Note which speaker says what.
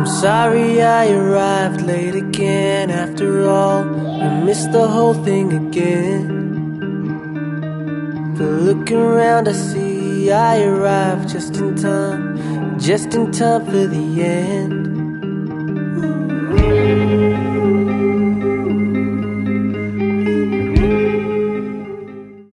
Speaker 1: Sorry I arrived late again. After all, we missed the whole thing again. But looking around I see I arrived just in time for the end.